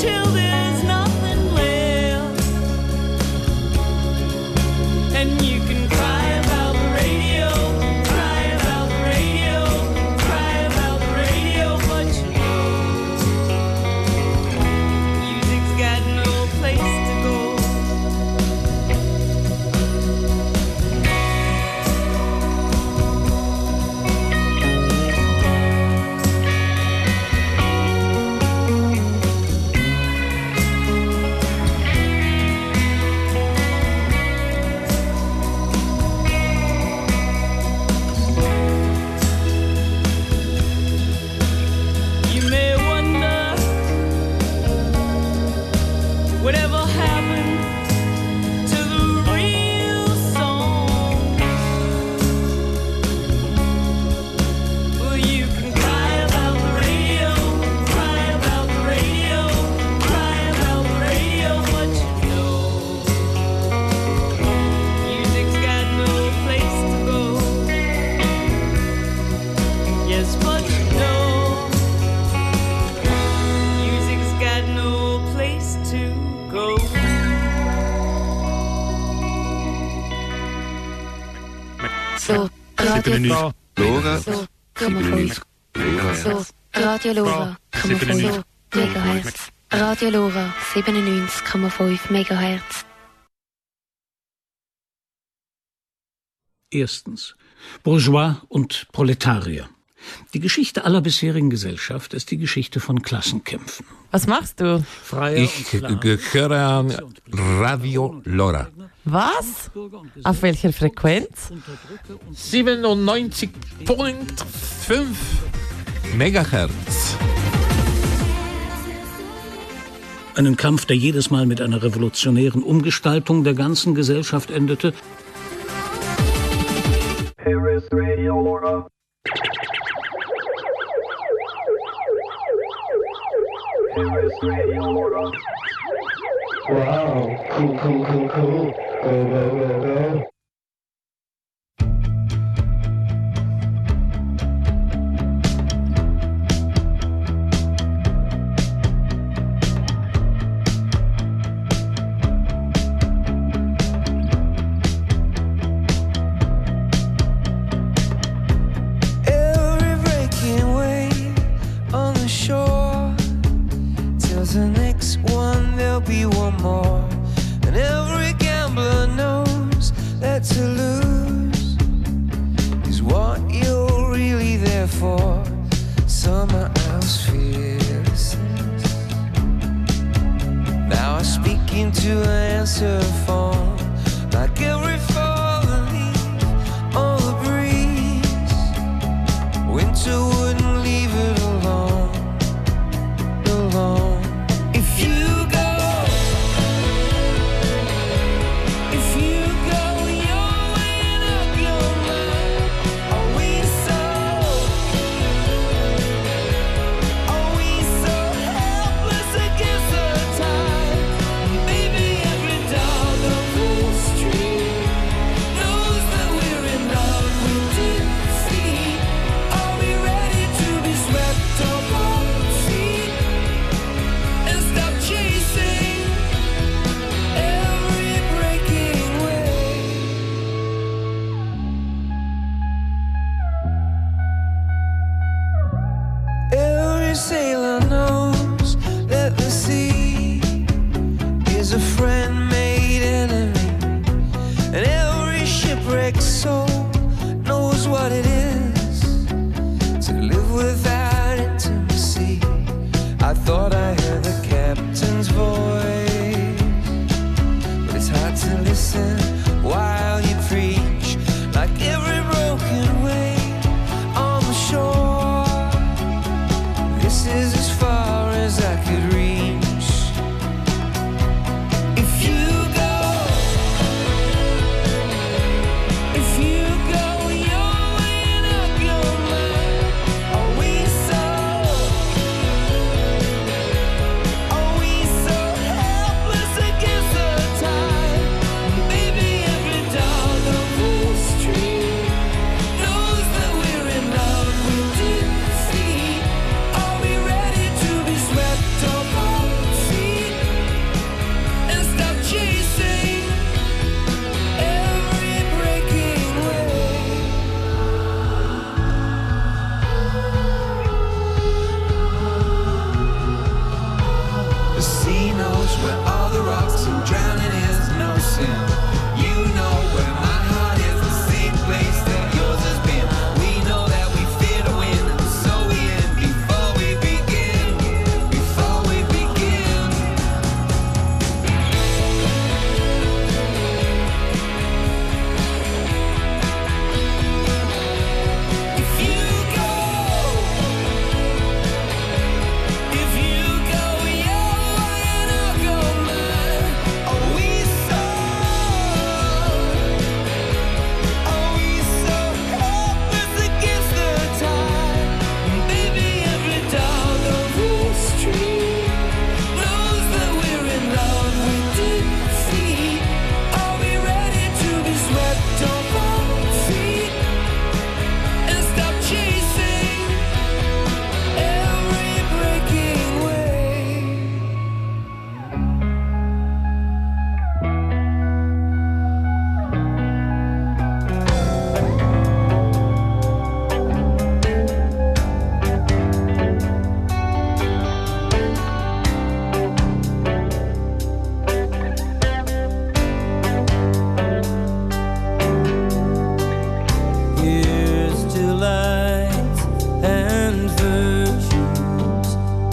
till there's nothing left. And you can cry about the radio, cry about the radio, cry about the radio, but you know music's got no place to go. You may wonder whatever happened to the real song. Well, you can cry about the radio, cry about the radio, cry about the radio, but you know music's got no place to go. Yes, but you know music's got no place to go. So, Radio Lora. So, 5. So, Radio Lora, 5 Megahertz. Radio Lora, 97,5 Megahertz. Erstens. Bourgeois und Proletarier. Die Geschichte aller bisherigen Gesellschaft ist die Geschichte von Klassenkämpfen. Was machst du? Freier Ich gehöre an Radio Lora. Was? Auf welcher Frequenz? 97,5 Megahertz. Einen Kampf, der jedes Mal mit einer revolutionären Umgestaltung der ganzen Gesellschaft endete. Here is Radio Lora. Here is Radio Lora. Wow, cool, cool, cool, cool. Go, go, go, go. Every breaking wave on the shore tells the next one there'll be one more. And every gambler knows that to lose is what you're really there for. Summer house fearlessness. Now I speak into an answer phone like every fallen leaf on the breeze. Winter wouldn't leave it alone, alone. If you go, you're weighing up your mind. Are we so helpless against the tide? Maybe every dog on the street knows that we're in love with defeat. Are we ready to be swept off our feet and stop chasing every breaking wave? Every sailor knows that the sea is a friend made enemy, and every shipwrecked soul knows what it is to live without intimacy. I thought I heard the captain's voice, but it's hard to listen while you preach. Like every broken wave on the shore, this is as far as I could reach. If you go, you're weighing up your mind. Are we so knows where all the rocks and drowning is no sin. You know where my heart is, the same place that yours has been. We know that we fear to win, and so we end before we begin. Before we begin. If you go your way and I'll go mine. Are we so helpless against the tide? Baby, every dog on the street knows that we're in love with defeat. Are we ready to be swept off our feet and stop chasing every breaking wave? Here's to light and virtues.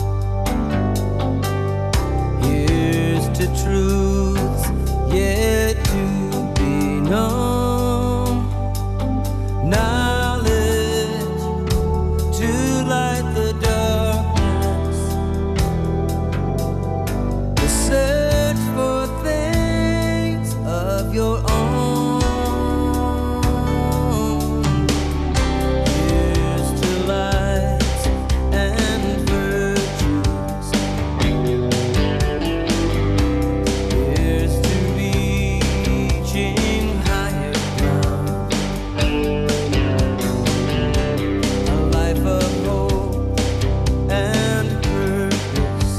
Here's to truths yet to be known. Knowledge to light the darkness. The search for things of your own. Here's to light and virtues. Here's to reaching higher ground. A life of hope and purpose.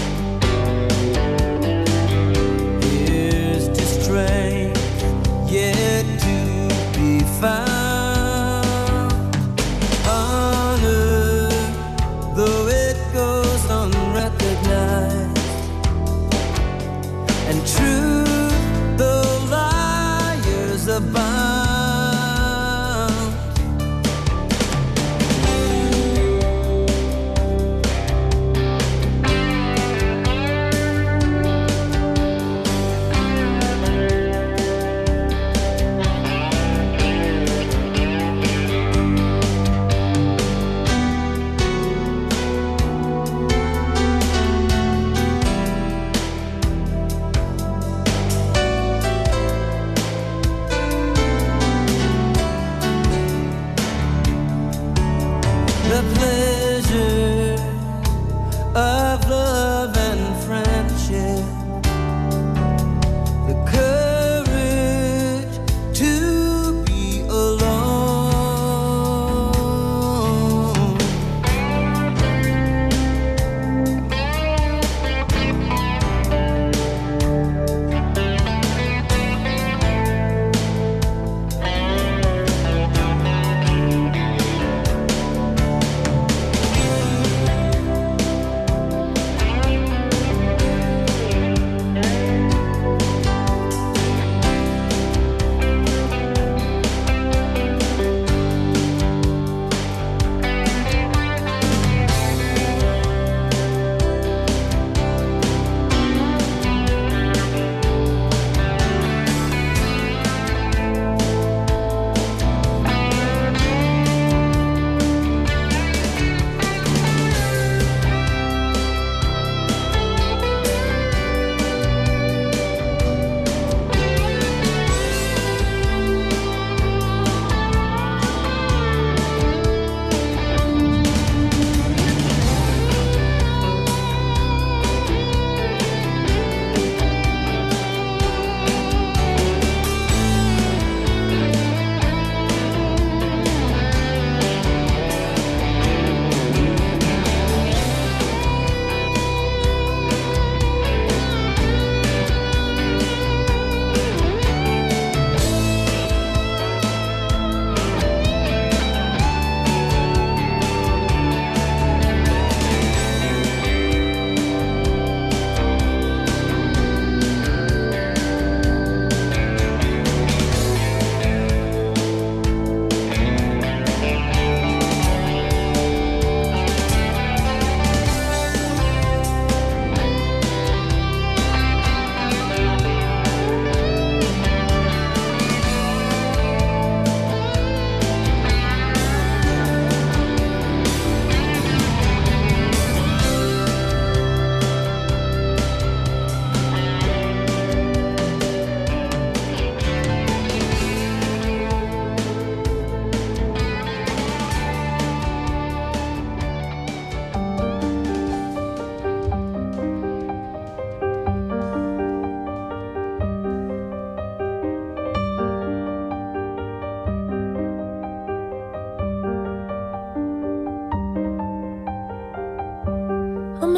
Here's to strength yet to be found. Honor, though it goes unrecognized, and truth, though liars abound.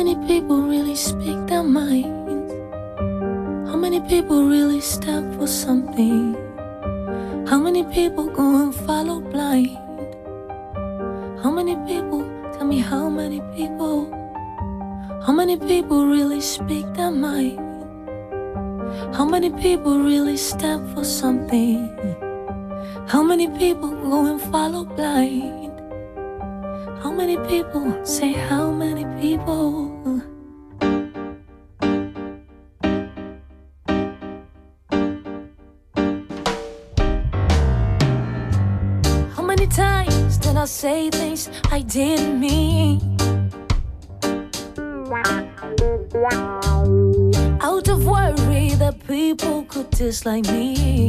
many people really speak their mind? How many people really stand for something? How many people go and follow blind? How many people, tell me how many people? How many people really speak their mind? How many people really stand for something? How many people go and follow blind? How many people say how many people? How many times did I say things I didn't mean? Out of worry that people could dislike me.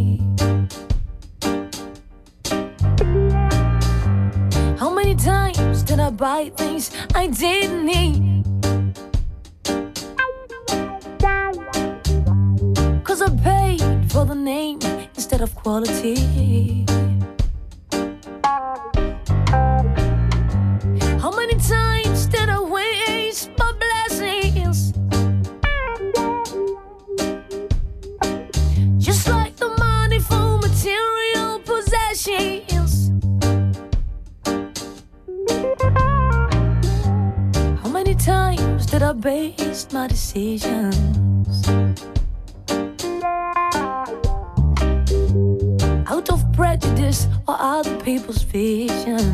How many times did I buy things I didn't need? 'Cause I paid for the name instead of quality. How many times did I waste my blessings? Just like the money for material possessions. How many times did I base my decisions out of prejudice or other people's vision?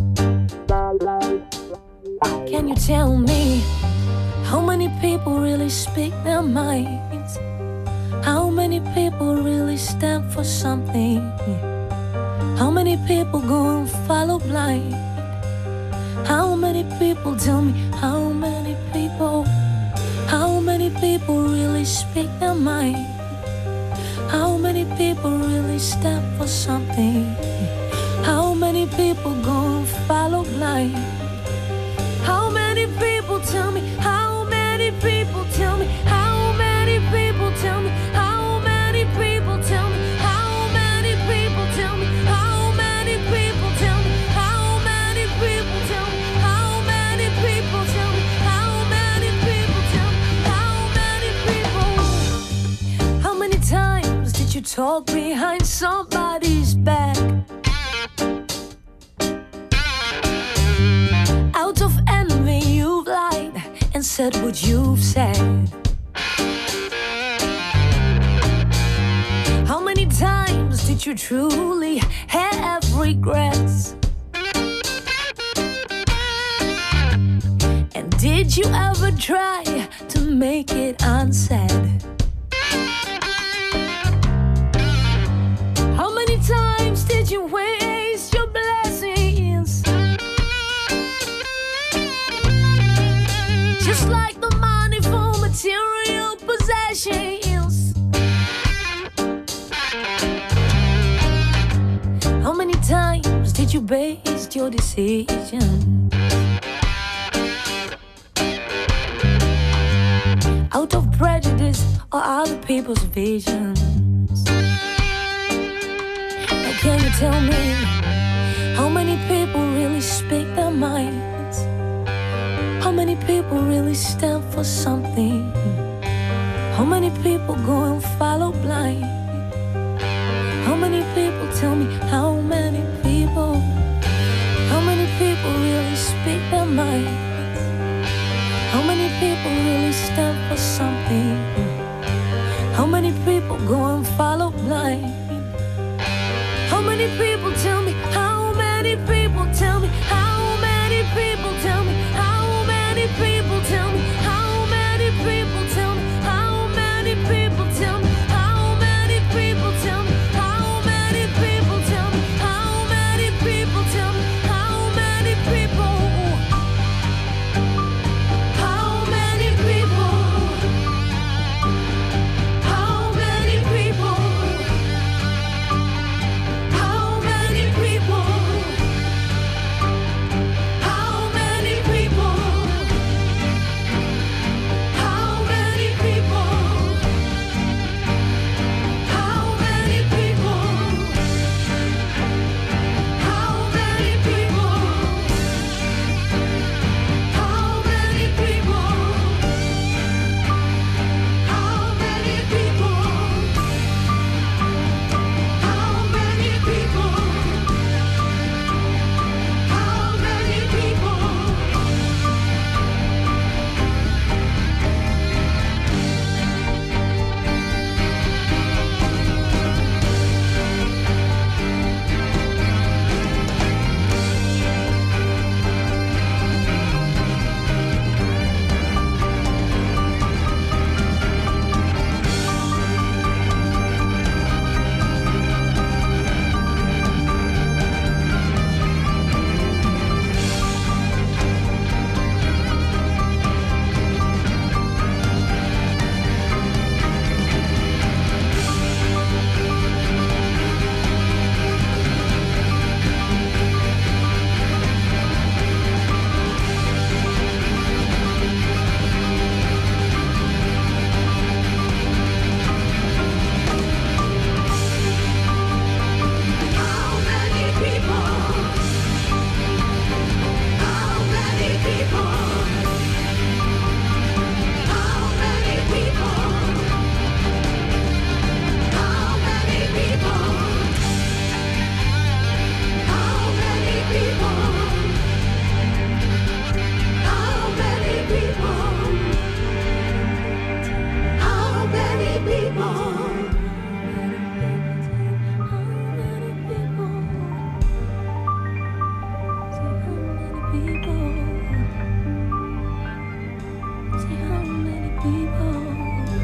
Can you tell me how many people really speak their minds? How many people really stand for something? How many people go and follow blind? How many people, tell me how many people? How many people really speak their mind? How many people really stand for something? How many people go and follow blind? How many people, tell me how many people, tell me how many people, tell me how many people, tell me how many people, tell me how many people, tell me how many people, tell me how many people, tell me how many people, tell me how many people. How many times did you talk behind somebody's back? Out of envy you've lied and said what you've said. How many times did you truly have regrets? And did you ever try to make it unsaid? How many times did you waste your blessings? Just like the money for material possessions. How many times did you base your decision out of prejudice or other people's visions? Now can you tell me how many people really speak their minds? How many people really stand for something? How many people go and follow blind? How many people, tell me how many people? How many people really speak their minds? How many people really stand for something? How many people go and follow blind? How many people, tell me how many people, tell me how many people, tell me how many people, tell me how many people, tell me how many people, tell me how many people, tell me how many people, tell me how many people, tell me how many people, how many people, how many people, how many people.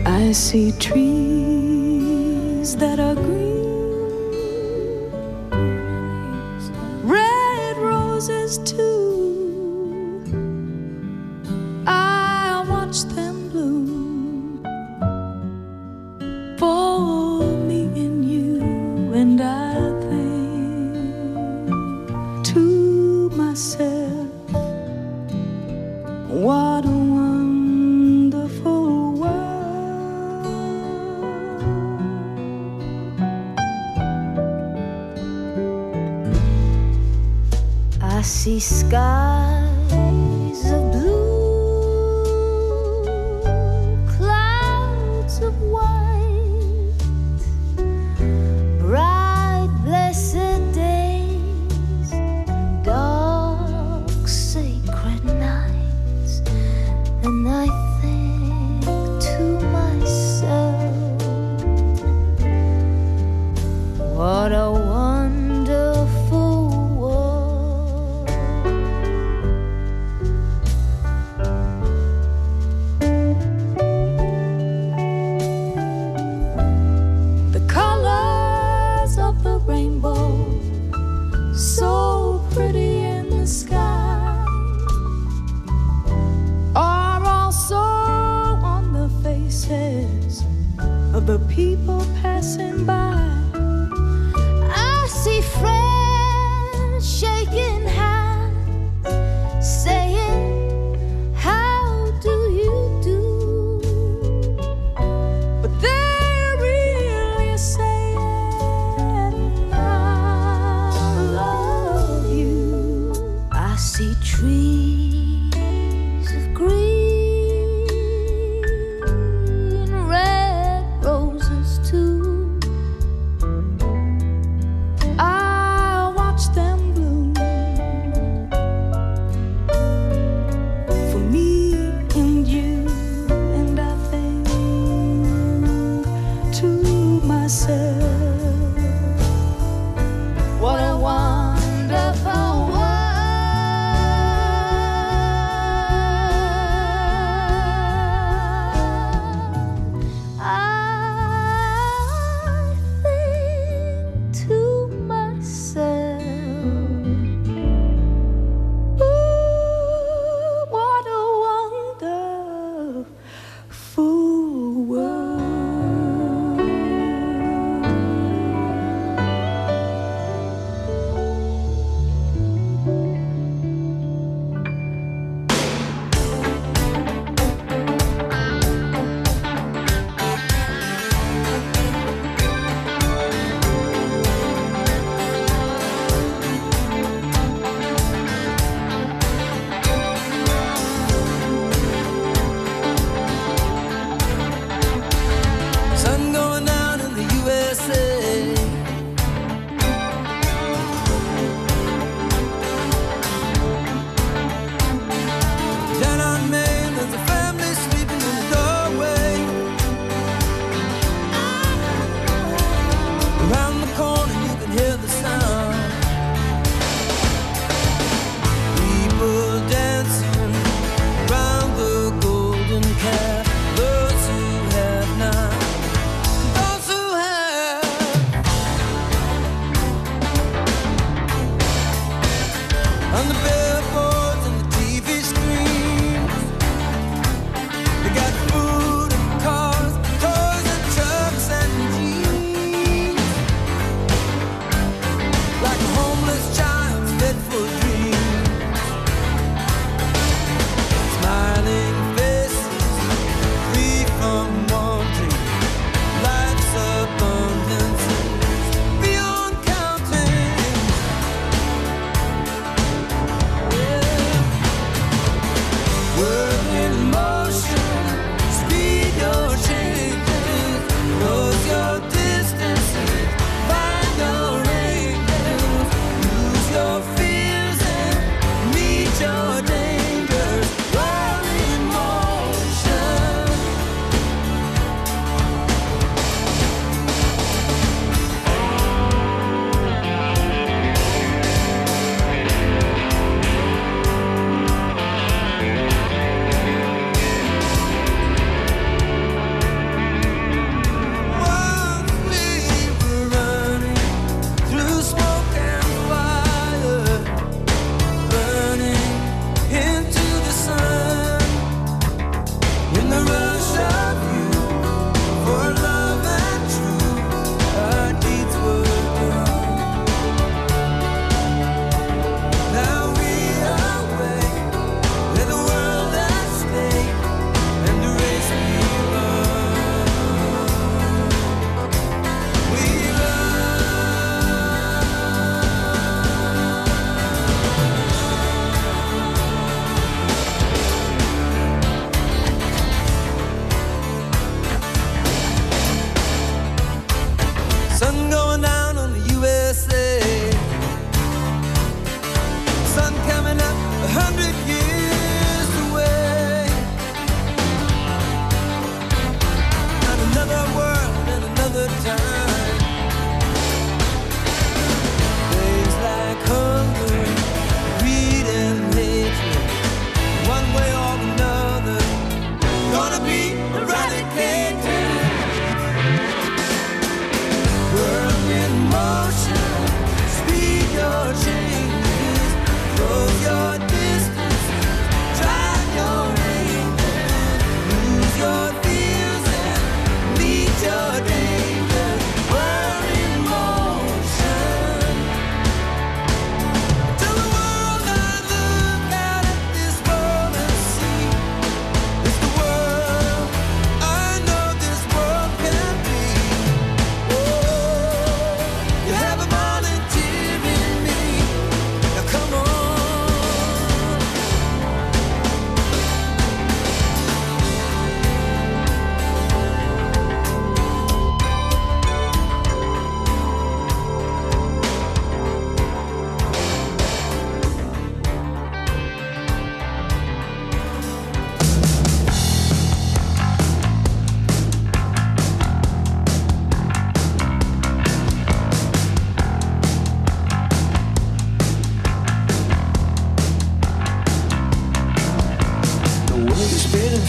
I see trees that are green, red roses too. I watch them bloom for me and you, and I think to myself, what a wonderful world. I see skies of blue, clouds of white, bright blessed days, dark sacred nights. And I think to myself, what a wonderful world. The colors of the rainbow, so pretty in the sky, are also on the faces of the people passing by. I see friends shaking hands, saying, how do you do? But they're really saying, I love you. I see trees of green, red roses too. I watch them bloom for me and you, and I think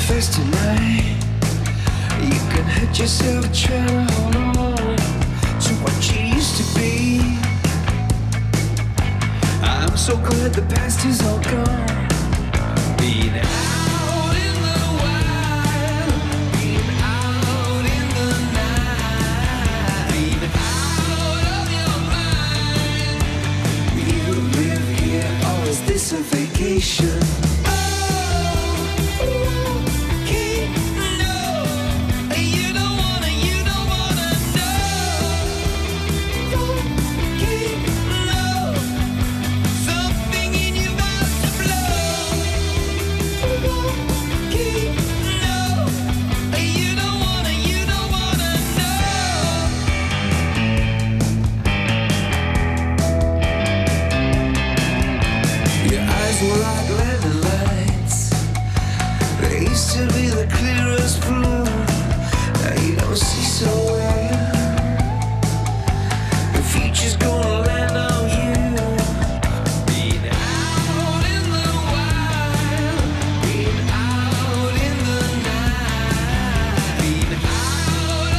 first tonight. You can hurt yourself trying to hold on to what you used to be. I'm so glad the past is all gone. Being out in the wild, being out in the night, being out of your mind. You live here, or is this a vacation? To be the clearest blue, now you don't see so